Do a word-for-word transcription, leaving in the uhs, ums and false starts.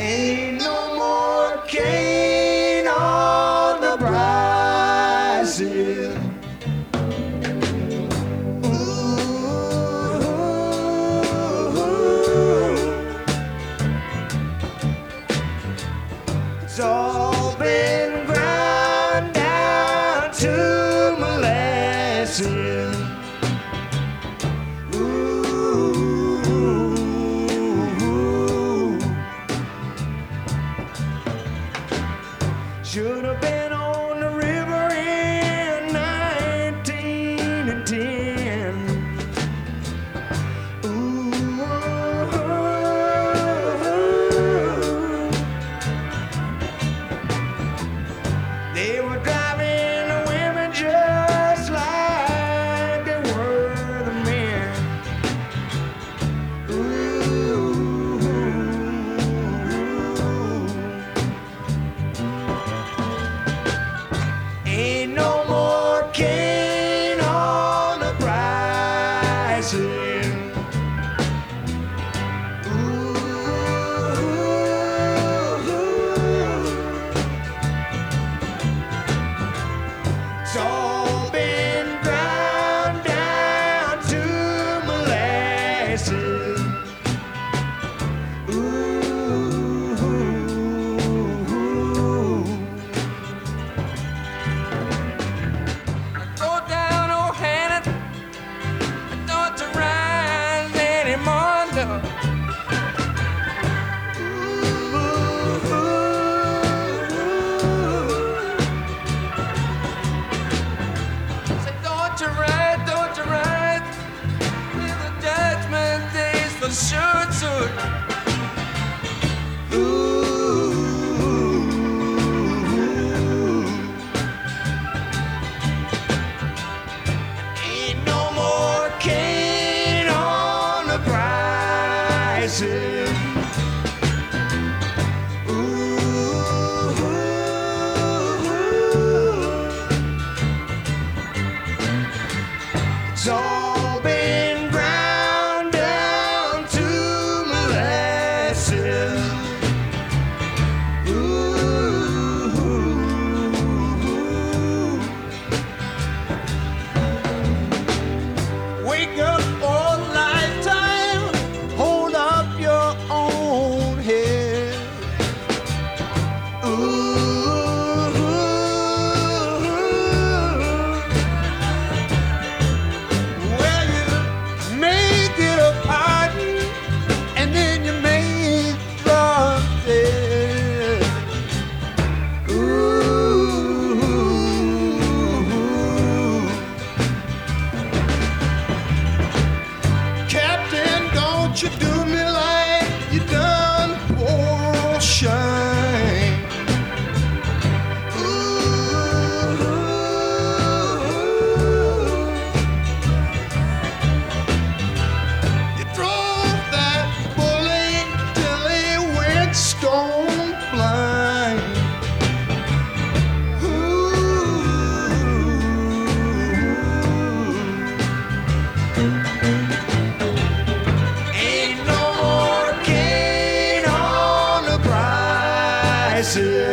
Ain't no more cane on the Brazil. It's all been ground down to molasses. Ooh, should have been on the river in nineteen ten. Ooh, they were driving the women just like they were the men. Ooh, ain't no more cane on the Brazil. It's all been ground down to molasses. Ooh, Go down, oh Hannah. I don't to rise anymore, no. Say, don't you ride, don't you ride. In the judgment days for sure, sure. ain't no more cane on the Brazil. It's all been ground down to molasses. Wake up for a lifetime, hold up your own head. Well, you make it a party, and then you make love dead. Ooh. Captain, don't you do me like you done poor old Shine. Ooh. You drove that bullet till he went stone blind. Ooh. Ain't no more cane on the Brazil.